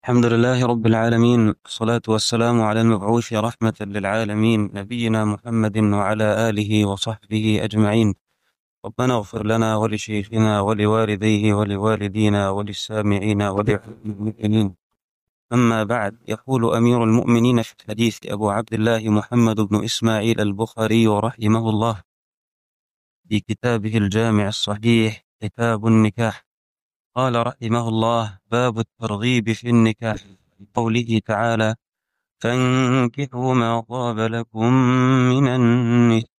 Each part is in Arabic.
الحمد لله رب العالمين، والصلاة والسلام على المبعوث رحمة للعالمين نبينا محمد وعلى آله وصحبه أجمعين. ربنا اغفر لنا ولشيخنا ولوالديه ولوالدينا وللسامعين وللمؤمنين. أما بعد، يقول أمير المؤمنين في الحديث أبو عبد الله محمد بن إسماعيل البخاري رحمه الله في كتابه الجامع الصحيح كتاب النكاح، قال رحمه الله: باب الترغيب في النكاح. قوله تعالى: فانكحوا ما طاب لكم من النساء.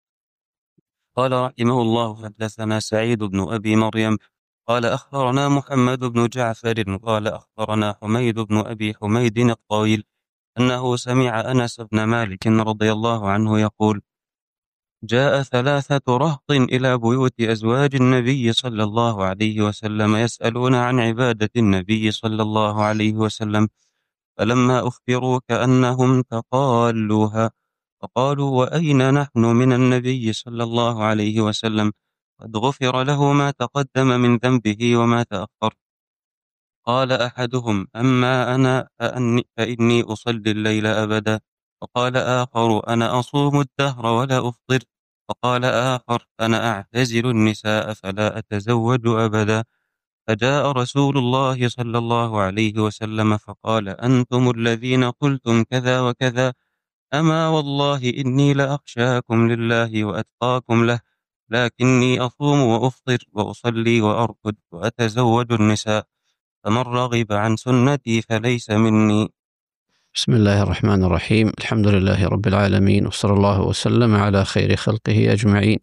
قال رحمه الله: حدثنا سعيد بن أبي مريم قال أخبرنا محمد بن جعفر قال أخبرنا حميد بن أبي حميد الطويل أنه سمع أنس بن مالك رضي الله عنه يقول: جاء ثلاثة رهط إلى بيوت أزواج النبي صلى الله عليه وسلم يسألون عن عبادة النبي صلى الله عليه وسلم، فلما أخبروا كأنهم تقالوها، فقالوا: وأين نحن من النبي صلى الله عليه وسلم؟ قد غفر له ما تقدم من ذنبه وما تأخر. قال أحدهم: أما أنا فإني أصلي الليل أبدا. وقال آخر: أنا أصوم الدهر ولا أفطر. وقال آخر: أنا أعتزل النساء فلا أتزوج أبدا. فجاء رسول الله صلى الله عليه وسلم فقال: أنتم الذين قلتم كذا وكذا، أما والله إني لأخشاكم لله وأتقاكم له، لكني أصوم وأفطر وأصلي وأرقد وأتزوج النساء، فمن رغب عن سنتي فليس مني. بسم الله الرحمن الرحيم. الحمد لله رب العالمين، وصلى الله وسلم على خير خلقه أجمعين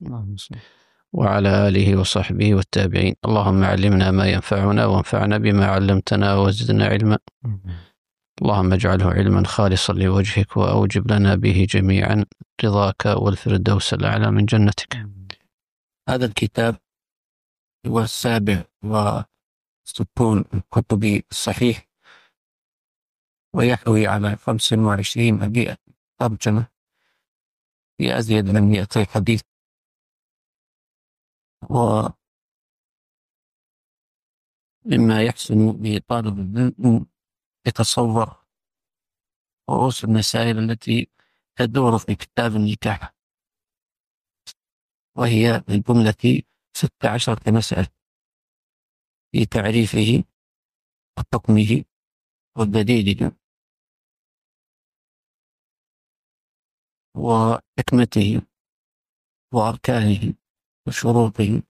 وعلى آله وصحبه والتابعين. اللهم علمنا ما ينفعنا وانفعنا بما علمتنا وزدنا علما. اللهم اجعله علما خالصا لوجهك وأوجب لنا به جميعا رضاك والفردوس الأعلى من جنتك. هذا الكتاب هو السابع وستون كتب الصحيح، ويحوي على 25 ترجمة في أزيد من 200 حديث. ومما يحسن لطالب العلم يتصور رؤوس المسائل التي تدور في كتاب النكاح، وهي بالجملة 16 مسألة في تعريفه وحكمه ودليله وحكمته وأركانه وشروطه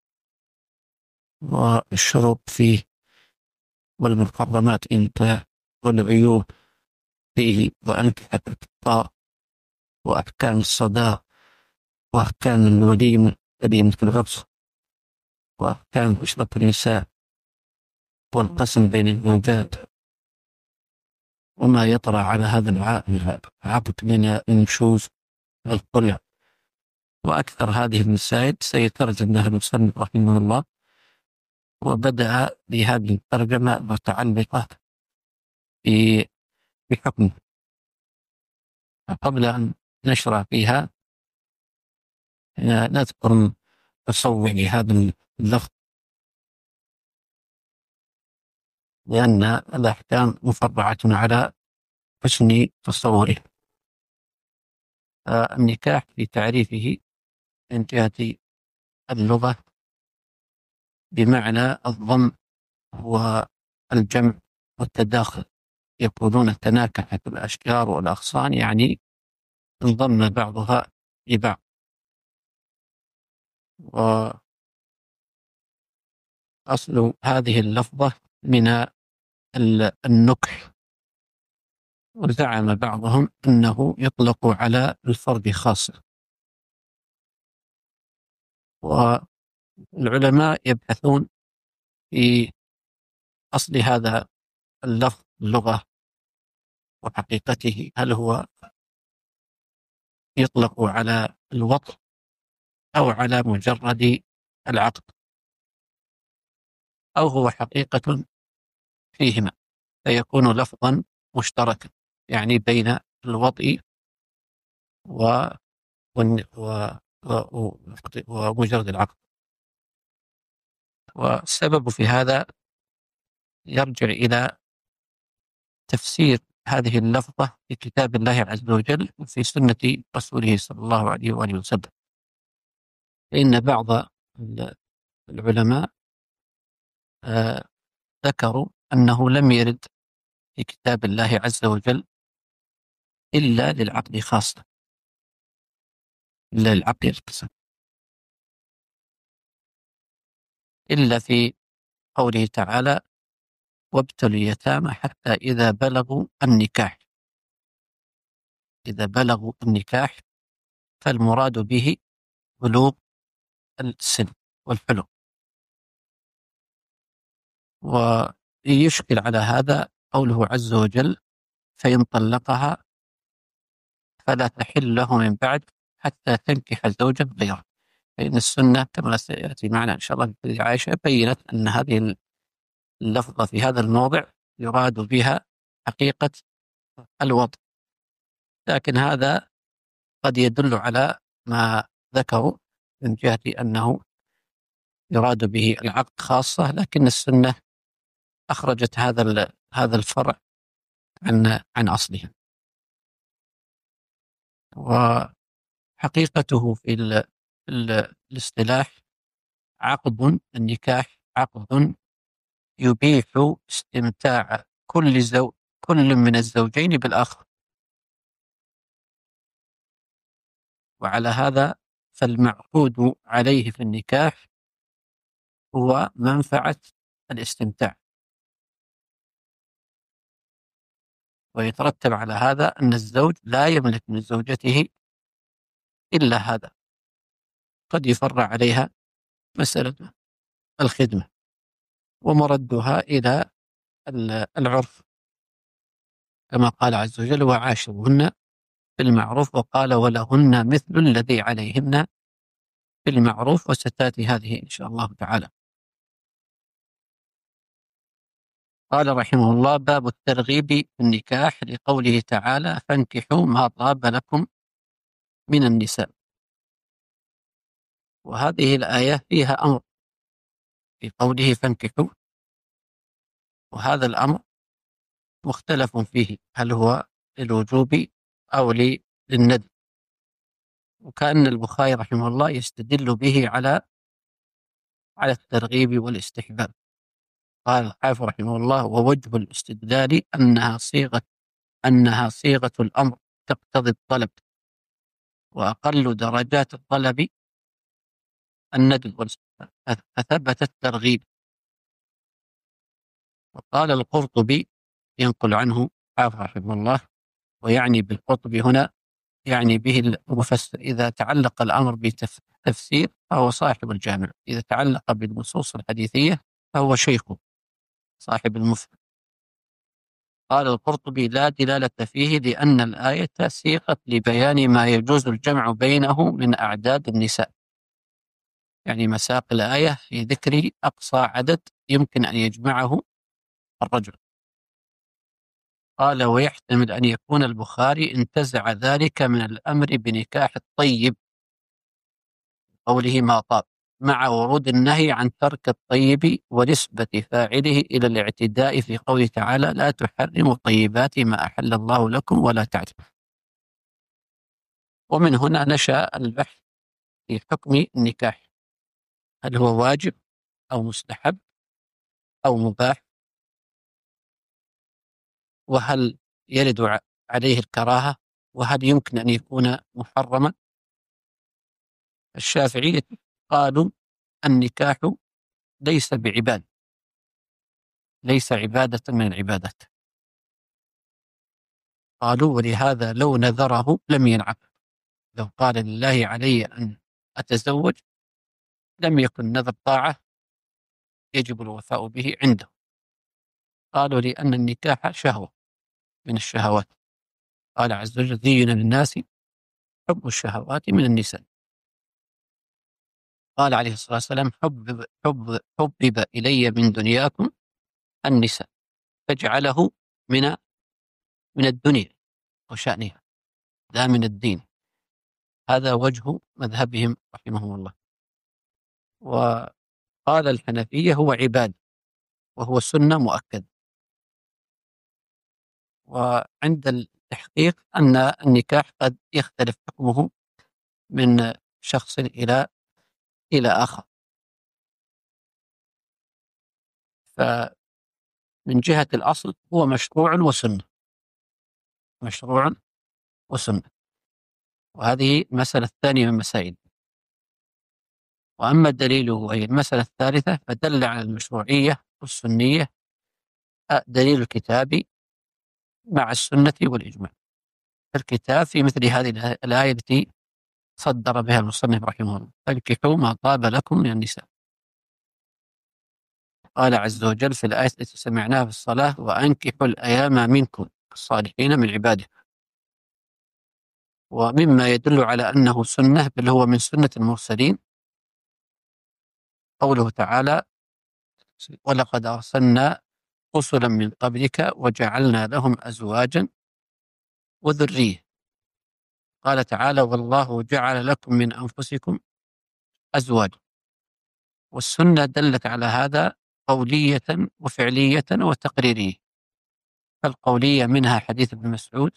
والشروط فيه والمحرمات إمتى والعيوب فيه وأنكحة الكفار وأحكام الصداق وأحكام الوليمة وليمة العرس وأحكام عشرة النساء والقسم بين الزوجات وما يطرأ على هذا العقد من النشوز والخلع. وأكثر هذه المسائل سيترجم لها المصنف رحمه الله، وبدأ بهذه الترجمة المتعلقة بحكمه. قبل أن نشرع فيها نذكر تصور هذا اللفظ، لأن الأحكام مفرعة على حسن تصوره. النكاح في تعريفه من جهة اللغة بمعنى الضم والجمع والتداخل. يقولون تناكحت الأشجار والأغصان، يعني انضم بعضها لبعض. وأصل هذه اللفظة من النكح، وزعم بعضهم أنه يطلق على الفرد خاصة. والعلماء يبحثون في أصل هذا اللفظ اللغة وحقيقته، هل هو يطلق على الوطء أو على مجرد العقد، أو هو حقيقة فيهما فيكون لفظا مشتركا، يعني بين الوطء و... ومجرد العقد. والسبب في هذا يرجع إلى تفسير هذه اللفظة في كتاب الله عز وجل وفي سنة رسوله صلى الله عليه وآله وسلم. فإن بعض العلماء ذكروا أنه لم يرد في كتاب الله عز وجل إلا للعقد خاصة، إلا للعقد القسم، إلا في قوله تعالى: وابتلوا اليتامى حتى إذا بلغوا النكاح. إذا بلغوا النكاح فالمراد به بلوغ السن والحلم. ويشكل على هذا قوله عز وجل: فإن طلقها فلا تحل له من بعد حتى تنكح زوجا غيره. فإن السنة كما سيأتي معنا إن شاء الله في حديث عائشة بينت أن هذه اللفظة في هذا الموضع يراد بها حقيقة الوضع، لكن هذا قد يدل على ما ذكروا من جهة أنه يراد به العقد خاصة، لكن السنة أخرجت هذا الفرع عن أصله. وحقيقته في الاصطلاح عقد النكاح عقد يبيح استمتاع كل من الزوجين بالآخر، وعلى هذا فالمعقود عليه في النكاح هو منفعة الاستمتاع، ويترتب على هذا أن الزوج لا يملك من زوجته إلا هذا. قد يفرع عليها مسألة الخدمة ومردها إلى العرف، كما قال عز وجل: وعاشروهن بالمعروف، وقال: ولهن مثل الذي عليهن بالمعروف. وستأتي هذه إن شاء الله تعالى. قال رحمه الله: باب الترغيب في النكاح، لقوله تعالى: فانكحوا ما طاب لكم من النساء. وهذه الآية فيها أمر في قوله فانكحوا، وهذا الأمر مختلف فيه، هل هو للوجوب أو للندب. وكأن البخاري رحمه الله يستدل به على الترغيب والاستحباب. قال الحافظ رحمه الله: ووجه الاستدلال أنها صيغة الأمر تقتضي الطلب، وأقل درجات الطلب الندب والاستحباب، فثبت الترغيب. وقال القرطبي ينقل عنه حافظ رحمه الله، ويعني بالقرطبي هنا يعني به المفسر: إذا تعلق الأمر بتفسير فهو صاحب الجامع، إذا تعلق بالنصوص الحديثية فهو شيخه صاحب المفهم. قال القرطبي: لا دلالة فيه، لأن الآية سيقت لبيان ما يجوز الجمع بينه من أعداد النساء، يعني مساق الآية في ذكر أقصى عدد يمكن أن يجمعه الرجل. قال: ويحتمل أن يكون البخاري انتزع ذلك من الأمر بنكاح الطيب، قوله ما طاب، مع ورود النهي عن ترك الطيب ونسبة فاعله إلى الاعتداء في قوله تعالى: لا تحرموا طيبات ما أحل الله لكم ولا تعتدوا. ومن هنا نشأ البحث في حكم النكاح، هل هو واجب أو مستحب أو مباح، وهل يرد عليه الكراهة، وهل يمكن أن يكون محرما. الشافعية قالوا: النكاح ليس بعباد، ليس عبادة من العبادات. قالوا: ولهذا لو نذره لم ينعم، لو قال لله علي أن أتزوج لم يكن نذر طاعة يجب الوفاء به عنده. قالوا: لأن النكاح شهوة من الشهوات، قال عز وجل: زين للناس حب الشهوات من النساء. قال عليه الصلاة والسلام: حبب إلي من دنياكم النساء، فاجعله من الدنيا وشأنها لا من الدين. هذا وجه مذهبهم رحمهم الله. وقال الحنفية: هو عباد وهو سنة مؤكد. وعند التحقيق أن النكاح قد يختلف حكمه من شخص إلى آخر. فمن جهة الأصل هو مشروع وسنة، مشروع وسنة، وهذه المسألة الثانية من مسائل. وأما الدليل وهي المسألة الثالثة فدل على المشروعية والسنية دليل الكتاب مع السنة والإجماع. الكتاب في مثل هذه الآية التي صدر بها المصنف رحمه الله: فانكحوا ما طاب لكم من النساء. قال عز وجل في الآية التي سمعناها في الصلاة: وأنكحوا الأيام منكم الصالحين من عباده. ومما يدل على أنه سنة بل هو من سنة المرسلين قوله تعالى: ولقد أرسلنا رسلا من قبلك وجعلنا لهم أزواجا وذرية. قال تعالى: والله جعل لكم من أنفسكم أزواجا. والسنة دلت على هذا قولية وفعلية وتقريرية. فالقولية منها حديث ابن مسعود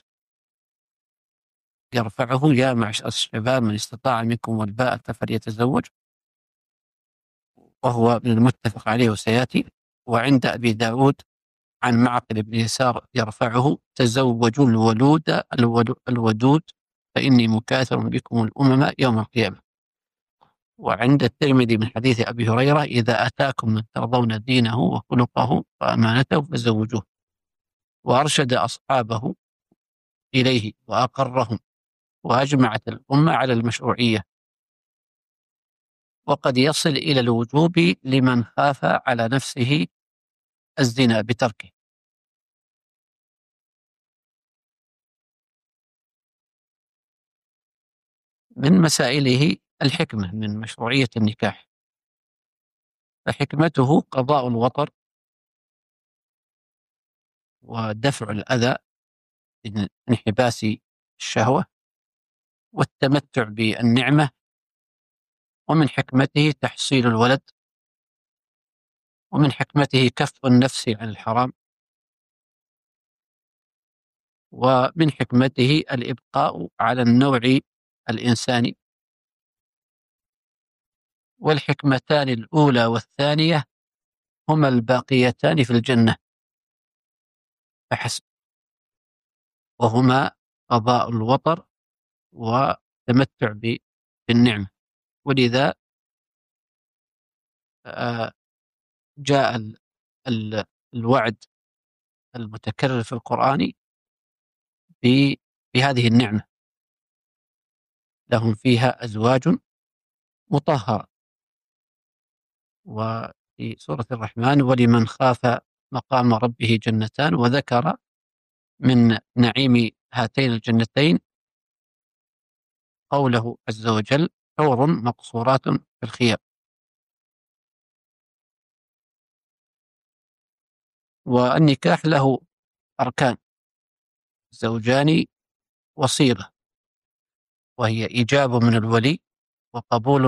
يرفعه: يا معشر الشباب من استطاع منكم الباءة فليتزوج، وهو من المتفق عليه وسيأتي. وعند أبي داود عن معقل بن يسار يرفعه: تزوجوا الودود فإني مكاثر بكم الأمم يوم القيامة. وعند الترمذي من حديث أبي هريرة: إذا أتاكم من ترضون دينه وخلقه وأمانته فزوجوه. وأرشد أصحابه إليه وأقرهم، وأجمعت الأمة على المشروعية، وقد يصل إلى الوجوب لمن خاف على نفسه الزنا بتركه. من مسائله الحكمة من مشروعية النكاح، فحكمته قضاء الوطر ودفع الأذى من انحباس الشهوة والتمتع بالنعمة، ومن حكمته تحصيل الولد، ومن حكمته كف النفس عن الحرام، ومن حكمته الإبقاء على النوع الإنساني. والحكمتان الأولى والثانية هما الباقيتان في الجنة فحسب، وهما قضاء الوطر والتمتع بالنعمة. ولذا جاء الوعد المتكرر في القرآن بهذه النعمة: لهم فيها أزواج مطهرة. وفي سورة الرحمن: ولمن خاف مقام ربه جنتان، وذكر من نعيم هاتين الجنتين قوله عز وجل: حور مقصورات في الخيام. والنكاح له أركان: زوجان وصيغة، وهي إيجاب من الولي وقبول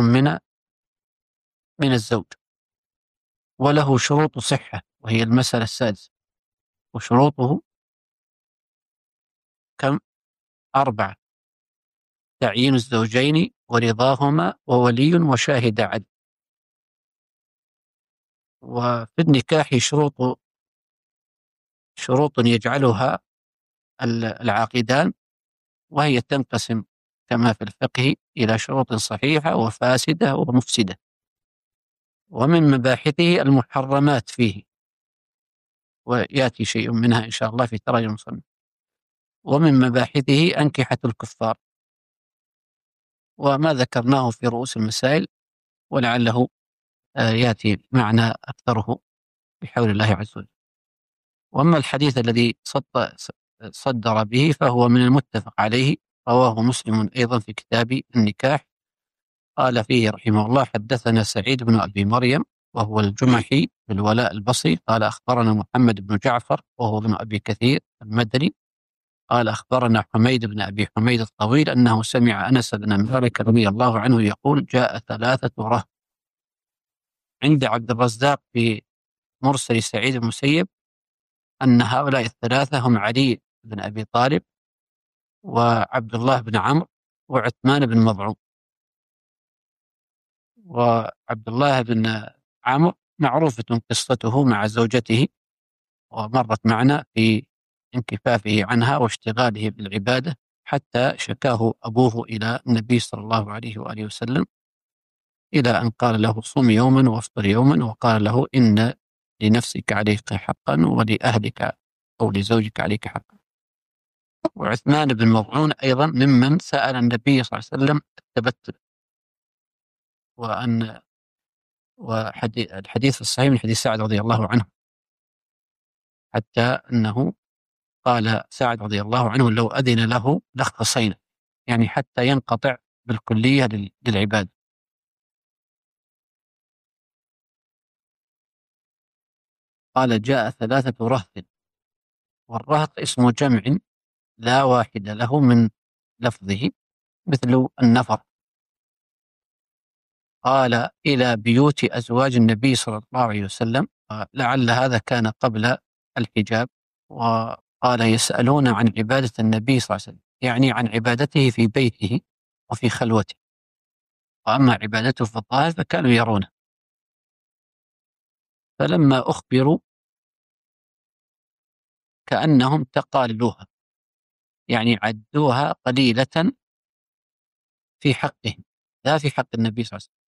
من الزوج. وله شروط صحة، وهي المسألة السادسة. وشروطه كم؟ 4: تعيين الزوجين ورضاهما وولي وشاهد عدل. وفي النكاح شروط يجعلها العاقدان، وهي تنقسم كما في الفقه إلى شروط صحيحة وفاسدة ومفسدة. ومن مباحثه المحرمات فيه، ويأتي شيء منها إن شاء الله في تراجم المصنف. ومن مباحثه أنكحة الكفار، وما ذكرناه في رؤوس المسائل، ولعله يأتي معنا أكثره بحول الله عز وجل. وأما الحديث الذي صدر به فهو من المتفق عليه، رواه مسلم أيضا في كتاب النكاح. قال فيه رحمه الله: حدثنا سعيد بن أبي مريم وهو الجمحي بالولاء البصري، قال أخبرنا محمد بن جعفر وهو ابن أبي كثير المدني، قال أخبرنا حميد بن أبي حميد الطويل أنه سمع أنس بن مالك رضي الله عنه يقول: جاء 3 رهط عند عبد الرزاق في مرسل سعيد المسيب أن هؤلاء 3 هم علي بن أبي طالب وعبد الله بن عمرو وعثمان بن مظعون. وعبد الله بن عمرو معروفة قصته مع زوجته، ومرت معنا في انكفافه عنها واشتغاله بالعبادة، حتى شكاه أبوه إلى النبي صلى الله عليه وآله وسلم، إلى أن قال له: صم يوما وافطر يوما، وقال له: إن لنفسك عليك حقا ولأهلك أو لزوجك عليك حقا. وعثمان بن مظعون أيضا ممن سأل النبي صلى الله عليه وسلم التبتل، والحديث الصحيح من حديث سعد رضي الله عنه، حتى أنه قال سعد رضي الله عنه: لو أذن له لاختصينا، يعني حتى ينقطع بالكلية للعباد. قال: جاء 3 رهط، والرهط اسم جمع لا واحد له من لفظه، مثل النفر. قال: إلى بيوت أزواج النبي صلى الله عليه وسلم، لعل هذا كان قبل الحجاب. وقال: يسألون عن عبادة النبي صلى الله عليه وسلم، يعني عن عبادته في بيته وفي خلوته، وأما عبادته في الظاهر فكانوا يرونه. فلما أخبروا كأنهم تقالوها، يعني عدوها قليلة في حقهم لا في حق النبي صلى الله عليه وسلم.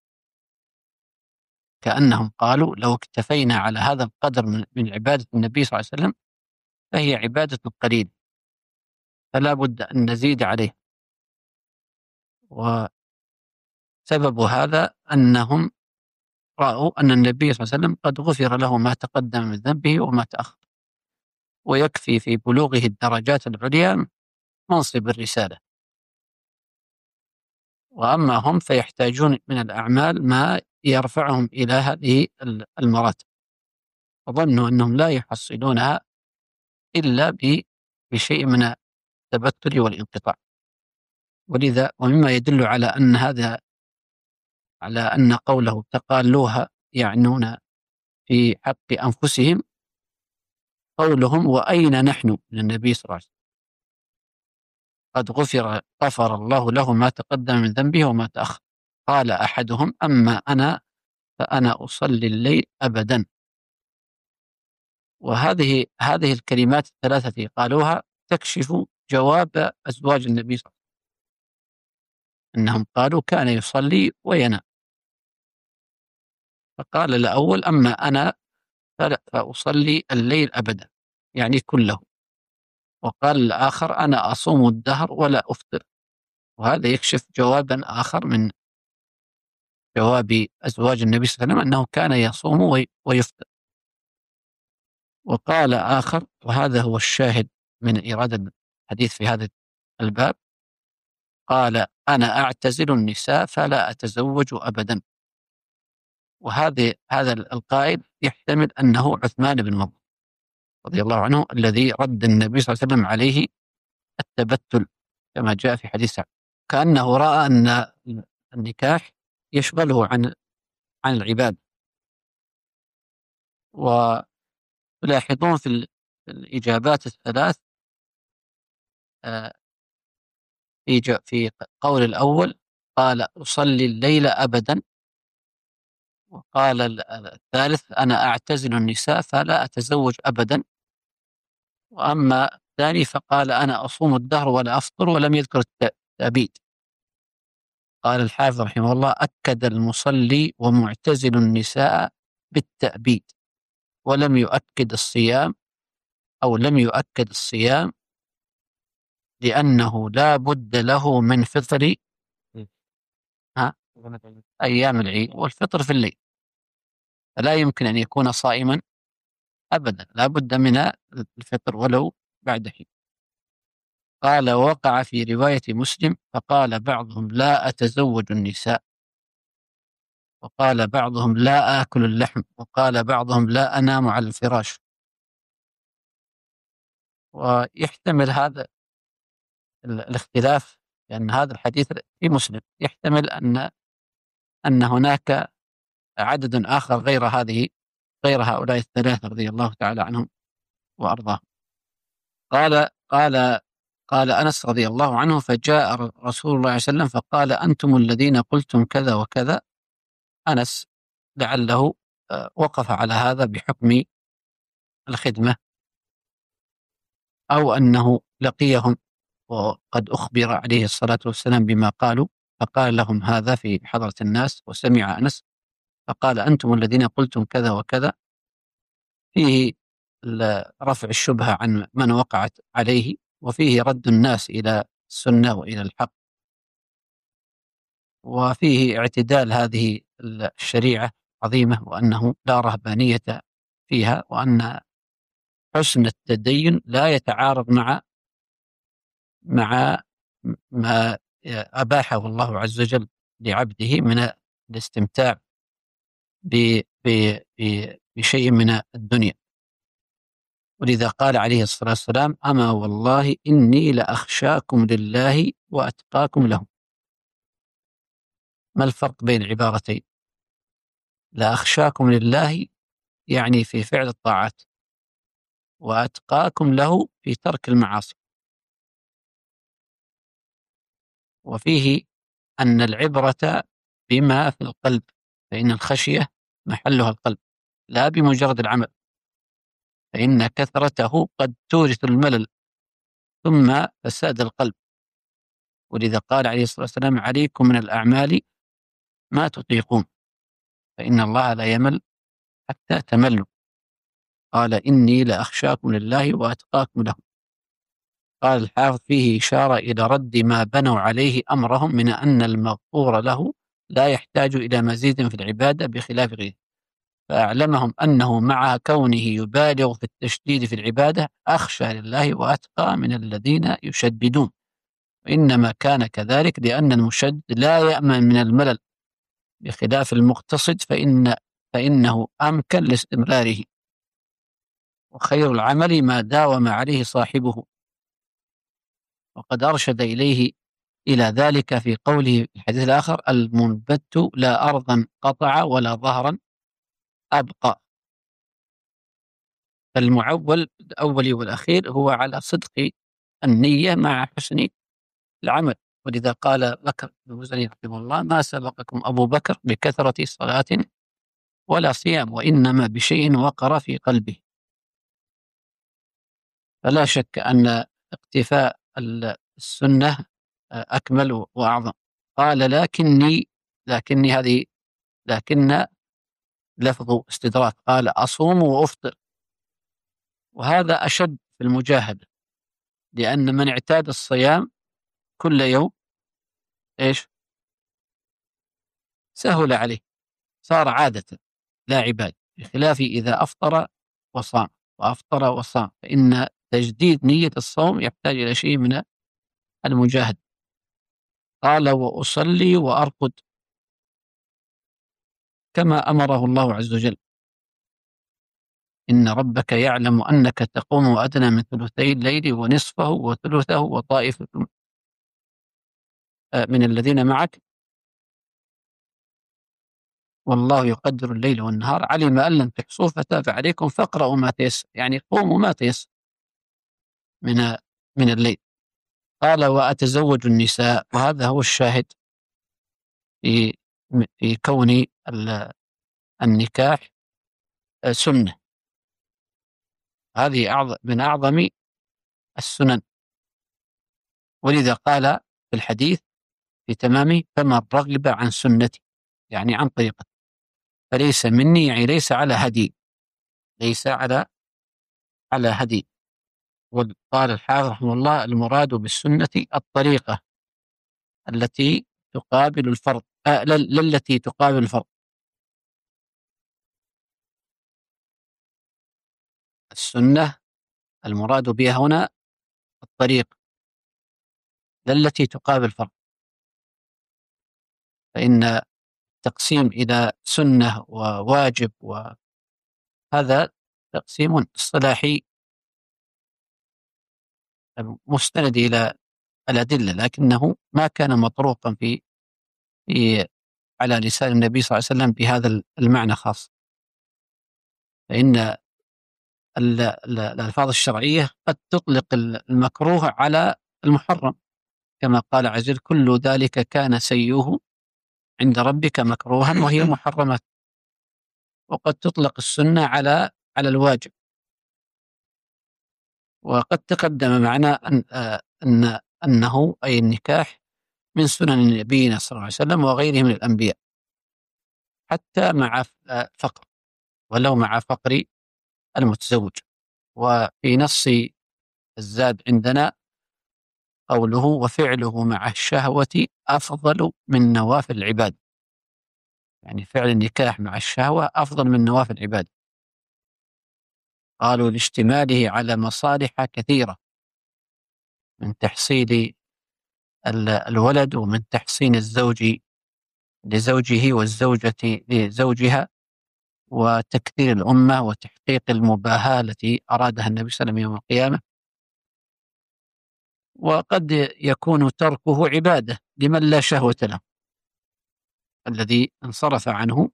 كأنهم قالوا: لو اكتفينا على هذا القدر من عبادة النبي صلى الله عليه وسلم فهي عبادة قليلة، فلا بد أن نزيد عليه. وسبب هذا أنهم رأوا أن النبي صلى الله عليه وسلم قد غفر له ما تقدم من ذنبه وما تأخر، ويكفي في بلوغه الدرجات العليا منصب الرسالة. وأما هم فيحتاجون من الأعمال ما يرفعهم إلى هذه المراتب، وظنوا أنهم لا يحصلونها إلا بشيء من التبتل والانقطاع. ولذا ومما يدل على أن هذا، على أن قوله تقالوها يعنون في حق أنفسهم، قولهم: وأين نحن من النبي صلى الله عليه وسلم، قد غفر الله له ما تقدم من ذنبه وما تأخر. قال أحدهم: أما أنا فأنا أصلي الليل أبدا. هذه الكلمات الثلاثة قالوها تكشف جواب أزواج النبي صلى الله عليه وسلم، أنهم قالوا كان يصلي وينام. فقال الأول: أما أنا فأصلي الليل أبدا، يعني كله. وقال الآخر: أنا أصوم الدهر ولا أفطر. وهذا يكشف جوابا آخر من جواب أزواج النبي صلى الله عليه وسلم، أنه كان يصوم ويفطر. وقال آخر، وهذا هو الشاهد من إيراد الحديث في هذا الباب، قال: أنا أعتزل النساء فلا أتزوج أبدا. هذا القائل يحتمل أنه عثمان بن مظعون رضي الله عنه، الذي رد النبي صلى الله عليه وسلم عليه التبتل كما جاء في حديث سعد، كأنه رأى أن النكاح يشغله عن العباد. وتلاحظون في الإجابات الثلاث، في قول الأول قال: أصلي الليل أبدا، وقال الثالث: أنا أعتزل النساء فلا أتزوج أبدا. وأما الثاني فقال: أنا أصوم الدهر ولا أفطر، ولم يذكر التأبيد. قال الحافظ رحمه الله: أكد المصلي ومعتزل النساء بالتأبيد، ولم يؤكد الصيام، أو لم يؤكد الصيام، لأنه لا بد له من فطر أيام العيد، والفطر في الليل، فلا يمكن أن يكون صائما أبدا، لا بد من الفطر ولو بعد حين. قال: وقع في رواية مسلم، فقال بعضهم: لا أتزوج النساء، وقال بعضهم: لا آكل اللحم، وقال بعضهم: لا أنام على الفراش. ويحتمل هذا الاختلاف، لأن هذا الحديث في مسلم، يحتمل أن هناك عدد آخر غير هؤلاء الثلاثة رضي الله تعالى عنهم وأرضاهم. قال أنس رضي الله عنه: فجاء رسول الله صلى الله عليه وسلم فقال: أنتم الذين قلتم كذا وكذا. أنس لعله وقف على هذا بحكم الخدمة، أو أنه لقيهم وقد أخبر عليه الصلاة والسلام بما قالوا، فقال لهم هذا في حضرة الناس، وسمع أنس فقال: أنتم الذين قلتم كذا وكذا. فيه رفع الشبهة عن من وقعت عليه، وفيه رد الناس إلى السنة وإلى الحق، وفيه اعتدال هذه الشريعة عظيمة، وأنه لا رهبانية فيها، وأن حسن التدين لا يتعارض مع ما أباحه الله عز وجل لعبده من الاستمتاع بشيء من الدنيا. ولذا قال عليه الصلاة والسلام: أما والله إني لأخشاكم لله وأتقاكم له. ما الفرق بين العبارتين؟ لأخشاكم لله يعني في فعل الطاعات، وأتقاكم له في ترك المعاصي. وفيه أن العبرة بما في القلب، فإن الخشية محلها القلب لا بمجرد العمل، فإن كثرته قد تورث الملل ثم فساد القلب. ولذا قال عليه الصلاة والسلام: عليكم من الأعمال ما تطيقون، فإن الله لا يمل حتى تملوا. قال: إني لأخشاكم لله وأتقاكم له. قال الحافظ: فيه إشارة إلى رد ما بنوا عليه أمرهم من أن المغفور له لا يحتاج إلى مزيد في العبادة بخلاف غيره، فأعلمهم أنه مع كونه يبالغ في التشديد في العبادة أخشى لله وأتقى من الذين يشددون، وإنما كان كذلك لأن المشدد لا يأمن من الملل بخلاف المقتصد، فإنه أمكن لاستمراره، وخير العمل ما داوم عليه صاحبه. وقد أرشد إلى ذلك في قوله في الحديث الآخر: المنبت لا أرضا قطع ولا ظهرا أبقى. فالمعول الأول والأخير هو على صدق النية مع حسن العمل. ولذا قال بكر بن مزني رحمه الله: ما سبقكم أبو بكر بكثرة صلاة ولا صيام، وإنما بشيء وقر في قلبه. فلا شك أن اقتفاء السنة أكمل وأعظم. قال: لكن لفظ استدراك، قال: أصوم وأفطر. وهذا أشد في المجاهدة، لأن من اعتاد الصيام كل يوم سهل عليه، صار عادة لا عبادة، بخلاف إذا أفطر وصام وأفطر وصام، فإن تجديد نية الصوم يحتاج إلى شيء من المجاهدة. قال: وأصلي وأرقد كما أمره الله عز وجل: إن ربك يعلم أنك تقوم أدنى من ثلثي الليل ونصفه وثلثه وطائفة من الذين معك والله يقدر الليل والنهار علم أن لن تحصوه فتاب عليكم فاقرأوا ما تيسر، يعني قوموا ما تيسر من الليل. قال: وأتزوج النساء. وهذا هو الشاهد في كون النكاح سنة. هذه من أعظم السنن. ولذا قال في الحديث في تمامه: فمن رغب عن سنتي، يعني عن طريقتي، فليس مني، يعني ليس على هدي، ليس على هدي. وقال الحافظ رحمه الله: المراد بالسنة الطريقة التي تقابل الفرض، التي تقابل الفرض. السنة المراد بها هنا الطريق، التي تقابل الفرض، فإن التقسيم إلى سنة وواجب وهذا تقسيم اصطلاحي مستند إلى الأدلة، لكنه ما كان مطروقا على لسان النبي صلى الله عليه وسلم بهذا المعنى خاص. فإن الألفاظ الشرعية قد تطلق المكروه على المحرم، كما قال عز وجل: كل ذلك كان سيئه عند ربك مكروها، وهي محرمات. وقد تطلق السنة على الواجب. وقد تقدم معنا أنه أي النكاح من سنن نبينا صلى الله عليه وسلم وغيره من الأنبياء، حتى مع فقر، ولو مع فقر المتزوج. وفي نص الزاد عندنا قوله: وفعله مع الشهوة أفضل من نوافل العباد. يعني فعل النكاح مع الشهوة أفضل من نوافل العباد. قالوا: لاشتماله على مصالح كثيرة، من تحصيل الولد، ومن تحصين الزوج لزوجه والزوجة لزوجها، وتكثير الأمة، وتحقيق المباهاة التي أرادها النبي صلى الله عليه وسلم يوم القيامة. وقد يكون تركه عبادة لمن لا شهوة له، الذي انصرف عنه،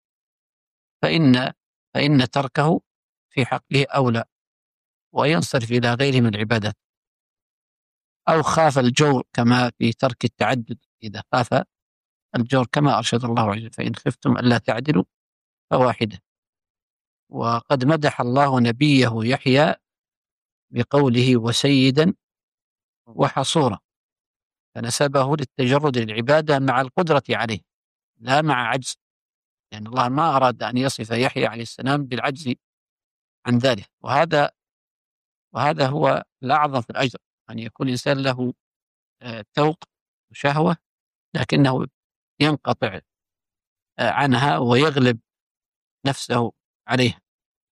فإن تركه في حقه أولى، وينصرف إلى غيره من العبادات. أو خاف الجور، كما في ترك التعدد، إذا خاف الجور كما أرشد الله عز وجل: فإن خفتم ألا تعدلوا فواحدة. وقد مدح الله نبيه يحيى بقوله: وسيدا وحصورا، فنسبه للتجرد للعبادة مع القدرة عليه، لا مع عجز، لأن الله ما أراد أن يصف يحيى عليه السلام بالعجز عن ذلك. وهذا هو الأعظم في الأجر، أن يكون الإنسان له توق وشهوة، لكنه ينقطع عنها ويغلب نفسه عليها.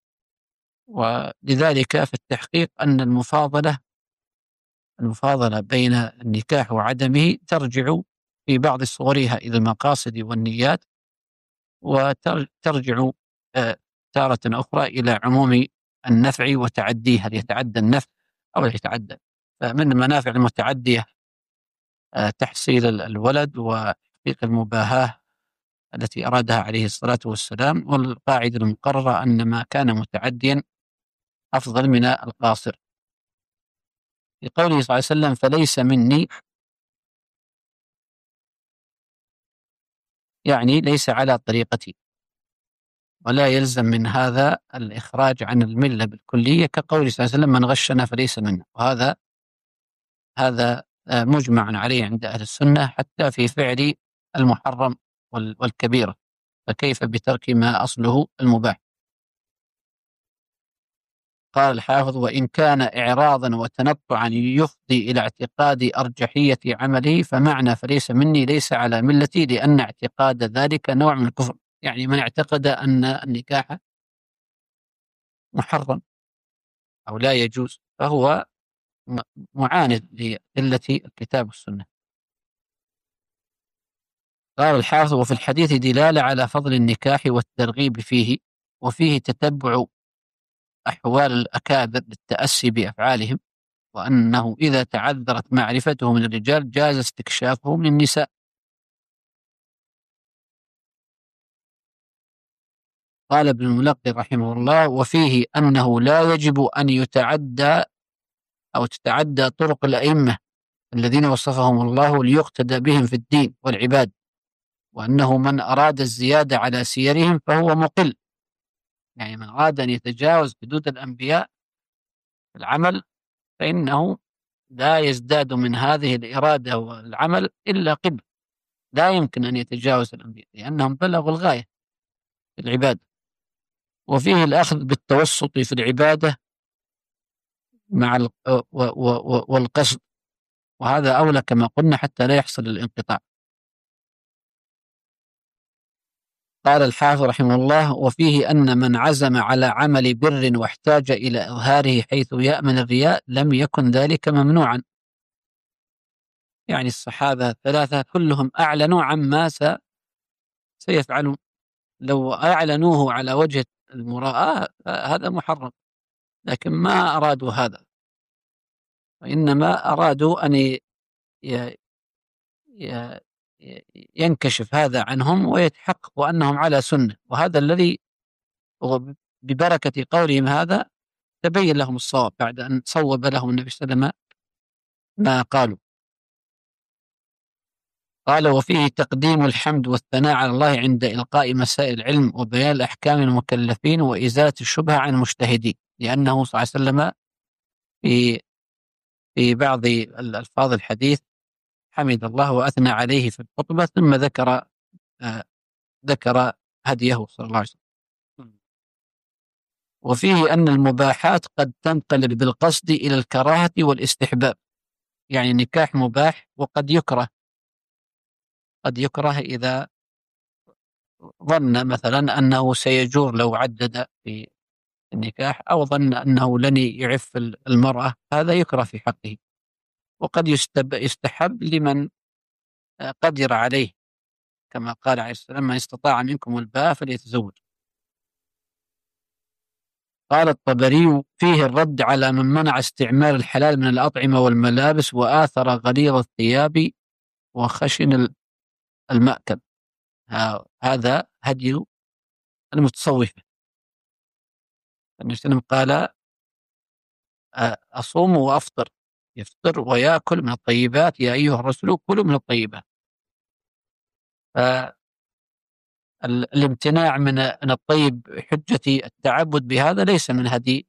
ولذلك في التحقيق أن المفاضلة بين النكاح وعدمه ترجع في بعض صورها إلى المقاصد والنيات، وترجع تارة أخرى إلى عموم النفع وتعديه، هل يتعدى النفع أو لا يتعدى. فمن المنافع المتعدية تحصيل الولد وتحقيق المباهاة التي أرادها عليه الصلاة والسلام. والقاعدة المقررة أن ما كان متعديا أفضل من القاصر. في قوله صلى الله عليه وسلم: فليس مني، يعني ليس على طريقتي، ولا يلزم من هذا الإخراج عن الملة بالكلية، كقوله صلى الله عليه وسلم: من غشنا فليس منا. وهذا مجمع عليه عند أهل السنة، حتى في فعل المحرم والكبيرة، فكيف بترك ما أصله المباح. قال الحافظ: وإن كان إعراضا وتنطعا يفضي إلى اعتقاد أرجحية عمله، فمعنى فليس مني ليس على ملتي، لأن اعتقاد ذلك نوع من الكفر. يعني من اعتقد أن النكاح محرم أو لا يجوز فهو معاند لأدلة الكتاب والسنة. قال الحافظ: وفي الحديث دلالة على فضل النكاح والترغيب فيه، وفيه تتبع أحوال الأكابر للتأسي بأفعالهم، وأنه إذا تعذرت معرفته من الرجال جاز استكشافه من النساء. قال ابن الملقن رحمه الله: وفيه أنه لا يجب أن يتعدى أو تتعدى طرق الأئمة الذين وصفهم الله ليقتدى بهم في الدين والعباد، وأنه من أراد الزيادة على سيرهم فهو مقل. يعني من أراد أن يتجاوز حدود الأنبياء في العمل فإنه لا يزداد من هذه الإرادة والعمل إلا قبل، لا يمكن أن يتجاوز الأنبياء لأنهم بلغوا الغاية في العبادة. وفيه الأخذ بالتوسط في العبادة مع والقصد، وهذا أولى كما قلنا حتى لا يحصل الانقطاع. قال الحافظ رحمه الله: وفيه أن من عزم على عمل بر واحتاج إلى إظهاره حيث يأمن الرياء لم يكن ذلك ممنوعا. يعني الصحابة الثلاثة كلهم أعلنوا عما سيفعلون، لو أعلنوه على وجه المراءة هذا محرم، لكن ما أرادوا هذا، وإنما أرادوا أن ينكشف هذا عنهم ويتحققوا أنهم على سنة. وهذا الذي ببركة قولهم هذا تبين لهم الصواب بعد أن صوب لهم النبي صلى الله عليه وسلم ما قالوا. قال: وفيه تقديم الحمد والثناء على الله عند إلقاء مسائل العلم وبيان الأحكام المكلفين وإزالة الشبهة عن المجتهدين، لأنه صلى الله عليه وسلم في بعض الألفاظ الحديث حمد الله وأثنى عليه في الخطبة، ثم ذكر هديه صلى الله عليه وسلم. وفيه أن المباحات قد تنقلب بالقصد إلى الكراهة والاستحباب، يعني النكاح مباح وقد يكره، قد يكره إذا ظن مثلا أنه سيجور لو عدد في النكاح، أو ظن أنه لن يعف المرأة، هذا يكره في حقه. وقد يستحب لمن قدر عليه، كما قال عليه السلام: من استطاع منكم الباء فليتزوج. قال الطبري: فيه الرد على من منع استعمال الحلال من الأطعمة والملابس وآثر غليظ الثياب وخشن المأكل. هذا هدي المتصوفة. النبي صلى الله عليه وسلم قال: أصوم وأفطر، يفطر ويأكل من الطيبات، يا أيها الرسول كلوا من الطيبات. الامتناع من الطيب حجة التعبد بهذا ليس من هدي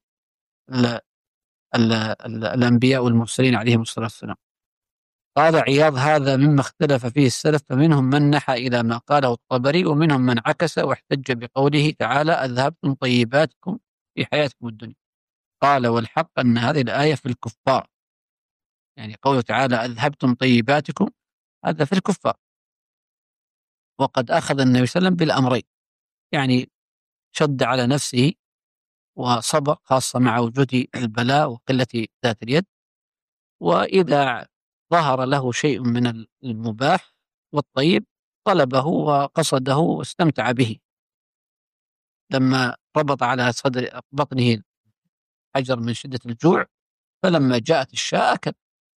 الأنبياء والمرسلين عليهم الصلاة والسلام. قال عياض: هذا مما اختلف فيه السلف، فمنهم من نحى إلى ما قاله الطبري، ومنهم من عكس واحتج بقوله تعالى: أذهبتم طيباتكم في حياتكم الدنيا. قال: والحق أن هذه الآية في الكفار، يعني قوله تعالى أذهبتم طيباتكم هذا في الكفار. وقد أخذ النبي صلى الله عليه وسلم بالأمرين، يعني شد على نفسه وصبر، خاصة مع وجود البلاء وقلة ذات اليد، وإذا ظهر له شيء من المباح والطيب طلبه وقصده واستمتع به. لما ربط على صدر بطنه حجر من شدة الجوع، فلما جاءت الشاة أكل.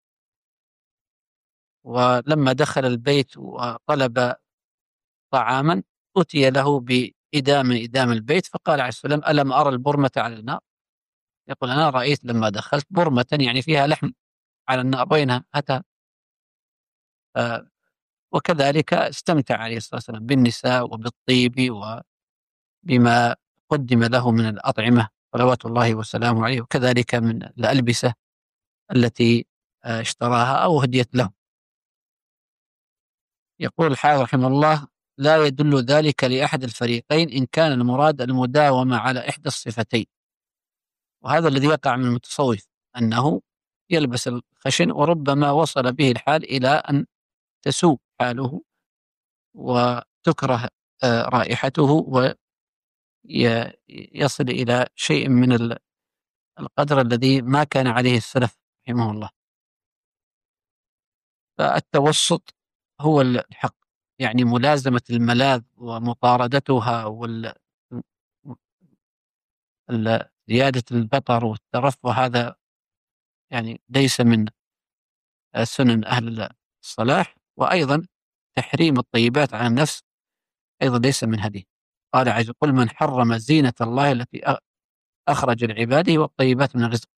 ولما دخل البيت وطلب طعاما أتي له بإدام من إدام البيت، فقال عليه السلام: ألم أرى البرمة على النار؟ يقول: أنا رأيت لما دخلت برمة يعني فيها لحم على النار، وينها؟ أتى. وكذلك استمتع عليه الصلاة والسلام بالنساء وبالطيب وبما قدم له من الأطعمة صلوات الله وسلامه عليه، وكذلك من الألبسة التي اشتراها أو هديت له. يقول الحافظ رحمه الله: لا يدل ذلك لأحد الفريقين إن كان المراد المداومة على إحدى الصفتين. وهذا الذي يقع من المتصوف، أنه يلبس الخشن وربما وصل به الحال إلى أن تسوء حاله وتكره رائحته ويصل إلى شيء من القدر الذي ما كان عليه السلف رحمه الله. فالتوسط هو الحق، يعني ملازمة الملاذ ومطاردتها زيادة البطر والترفه، هذا يعني ليس من سنن أهل الصلاح. وأيضا تحريم الطيبات على النفس أيضا ليس من هديه. قال عز وجل: قل من حرم زينة الله التي أخرج لعباده والطيبات من الرزق.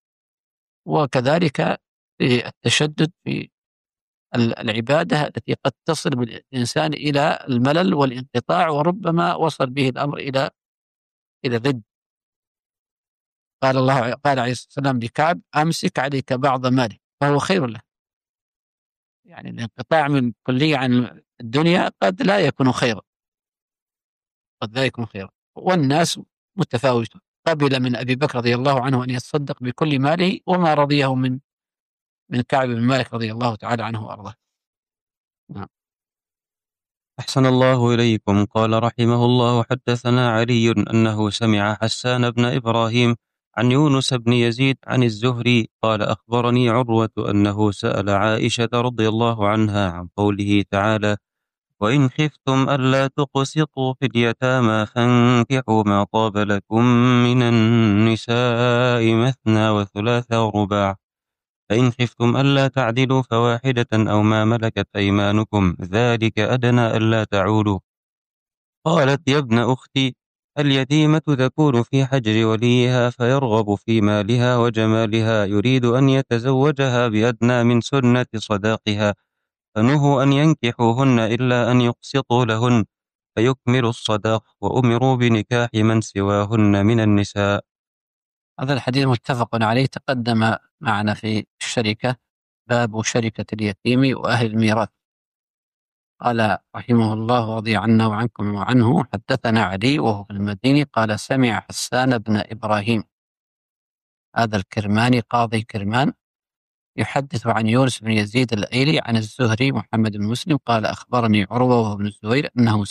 وكذلك في التشدد في العبادة التي قد تصل بالإنسان إلى الملل والانقطاع، وربما وصل به الأمر إلى الرد. قال عليه الصلاة والسلام لكعب: أمسك عليك بعض مالك فهو خير له. يعني الانقطاع من كلية عن الدنيا قد لا يكون خيرا، قد لا يكون خيرا. والناس متفاوتون. قبل من أبي بكر رضي الله عنه أن يتصدق بكل ماله، وما رضيه من كعب بن مالك رضي الله تعالى عنه وأرضاه. نعم. أحسن الله إليكم. قال رحمه الله: حدثنا علي أنه سمع حسان بن إبراهيم عن يونس بن يزيد عن الزهري قال: أخبرني عروة أنه سأل عائشة رضي الله عنها عن قوله تعالى: وإن خفتم ألا تقسطوا في اليتامى فانكحوا ما طاب لكم من النساء مثنى وثلاث ورباع، فإن خفتم ألا تعدلوا فواحدة أو ما ملكت أيمانكم ذلك أدنى ألا تعولوا. قالت: يا ابن أختي، اليتيمة تكون في حجر وليها فيرغب في مالها وجمالها، يريد أن يتزوجها بأدنى من سنة صداقها، فنهوا أن ينكحوهن إلا أن يقسطوا لهن فيكملوا الصداق، وأمروا بنكاح من سواهن من النساء. هذا الحديث متفق عليه، تقدم معنا في الشركة، باب شركة اليتيم وأهل الميراث. قال رحمه الله ورضي عنا وعنكم وعنه: حدثنا علي وهو المديني قال سمع حسان بن إبراهيم، هذا الكرماني قاضي كرمان، يحدث عن يونس بن يزيد الأيلي عن الزهري محمد بن مسلم قال أخبرني عروة وهو ابن الزبير أنه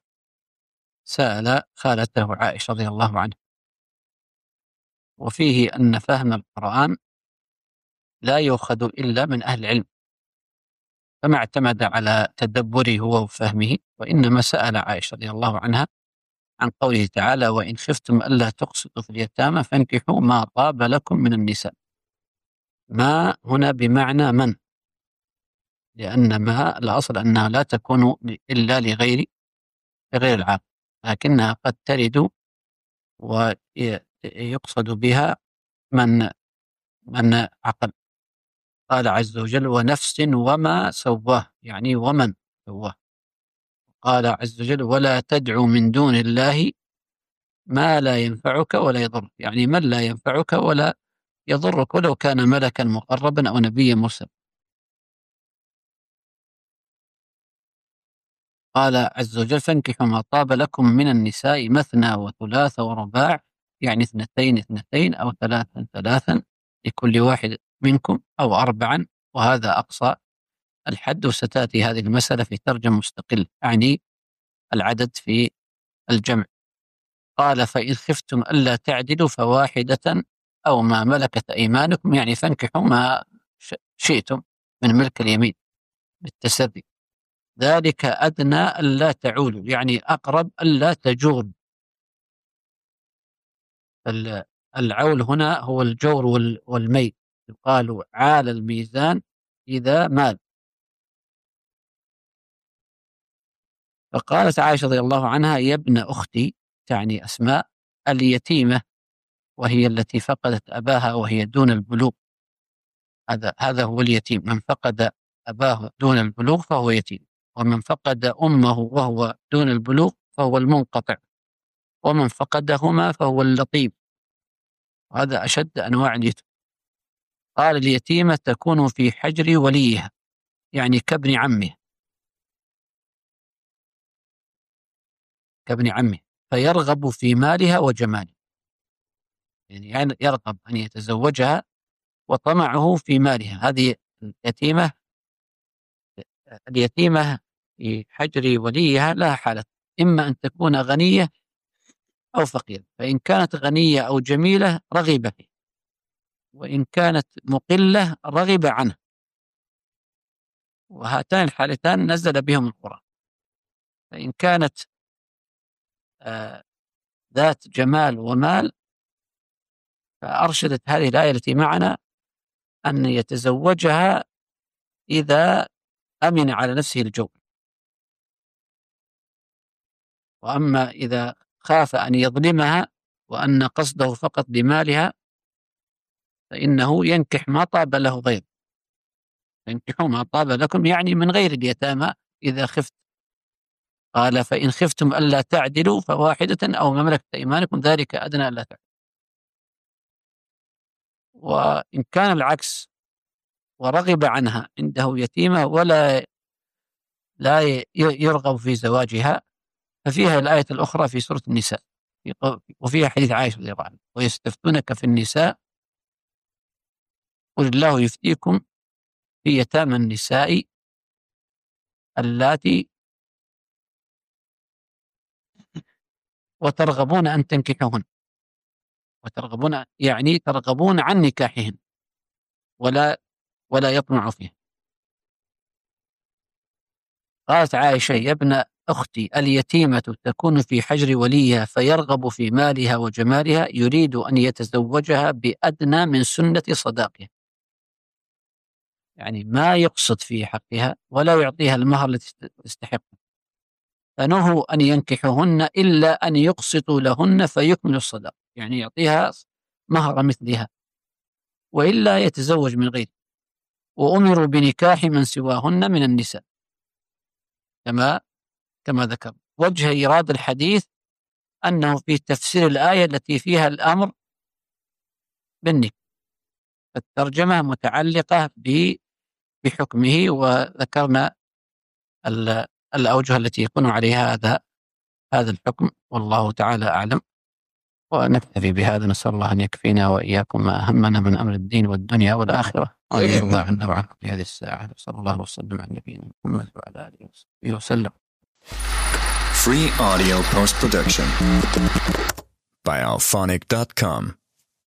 سأل خالته عائشة رضي الله عنها. وفيه أن فهم القرآن لا يؤخذ إلا من أهل العلم، فما اعتمد على تدبره هو وفهمه، وإنما سأل عائشة رضي الله عنها عن قوله تعالى: وإن خفتم ألا تقسطوا في اليتامى فانكحوا ما طاب لكم من النساء. ما هنا بمعنى من، لأن ما الأصل أنها لا تكون إلا لغير العاقل، لكنها قد ترد ويقصد بها من عقل. قال عز وجل: ونفس وما سواه، يعني ومن سواه. قال عز وجل: ولا تدعو من دون الله ما لا ينفعك ولا يضرك، يعني من لا ينفعك ولا يضرك ولو كان ملكا مقربا أو نبيا مرسلا. قال عز وجل: فانكحوا ما طاب لكم من النساء مثنى وثلاث ورباع، يعني اثنتين اثنتين أو ثلاثا ثلاثا لكل واحد منكم، أو أربعا، وهذا أقصى الحد. وستأتي هذه المسألة في ترجمة مستقل، يعني العدد في الجمع. قال: فإن خفتم ألا تعدلوا فواحدة أو ما ملكت أيمانكم، يعني فانكحوا ما شئتم من ملك اليمين بالتسري، ذلك أدنى ألا تعولوا، يعني أقرب ألا تجور. العول هنا هو الجور والميل، يقال عال الميزان إذا مال. فقالت عائشة رضي الله عنها: يا ابن أختي، تعني أسماء، اليتيمة، وهي التي فقدت أباها وهي دون البلوغ. هذا هو اليتيم، من فقد أباه دون البلوغ فهو يتيم، ومن فقد أمه وهو دون البلوغ فهو المنقطع، ومن فقدهما فهو اللطيم، وهذا أشد أنواع اليتيم. قال: اليتيمة تكون في حجر وليها، يعني كابن عمه، فيرغب في مالها وجمالها، يعني يرغب أن يتزوجها وطمعه في مالها. هذه اليتيمة في حجر وليها لها حالة: إما أن تكون غنية أو فقيرة، فإن كانت غنية أو جميلة رغب فيه، وإن كانت مقلة رغب عنه، وهاتان الحالتان نزل بهم القرآن. فإن كانت ذات جمال ومال، فأرشدت هذه الآية التي معنا أن يتزوجها إذا أمن على نفسه الجو، وأما إذا خاف أن يظلمها وأن قصده فقط بمالها فإنه ينكح ما طاب له غير. فانكحوا ما طاب لكم، يعني من غير اليتامى إذا خفت. قال: فإن خفتم ألا تعدلوا فواحدة أو ما ملكت أيمانكم، ذلك أدنى ألا تعدلوا. وإن كان العكس ورغب عنها عنده يتيمة ولا يرغب في زواجها، ففيها الآية الأخرى في سورة النساء، وفيها حديث عائشة رضي الله عنها: ويستفتونك في النساء قل الله يفتيكم في يتامى النساء اللاتي وترغبون أن تنكحوهن، وترغبون يعني ترغبون عن نكاحهن ولا يطمع فيه. قالت عائشة: يا ابن أختي، اليتيمة تكون في حجر وليها فيرغب في مالها وجمالها، يريد أن يتزوجها بأدنى من سنة صداقها، يعني ما يقصد في حقها ولا يعطيها المهر التي تستحق، فنهوا أن ينكحوهن إلا أن يقسطوا لهن فيكملوا الصداق، يعني يعطيها مهر مثلها وإلا يتزوج من غيره. وأمروا بنكاح من سواهن من النساء كما ذكر. وجه إيراد الحديث أنه في تفسير الآية التي فيها الأمر بالنكاح، الترجمة متعلقة بحكمه، وذكرنا الأوجه التي يكون عليها هذا الحكم، والله تعالى أعلم. ونكتفي بهذا، نسأل الله أن يكفينا وإياكم ما أهمنا من أمر الدين والدنيا والآخرة، وأن يرضى عنا وعنكم في هذه الساعة. صلى الله وسلم على نبينا محمد وعلى آله وصحبه وسلم. Free audio post-production by alphonic.com.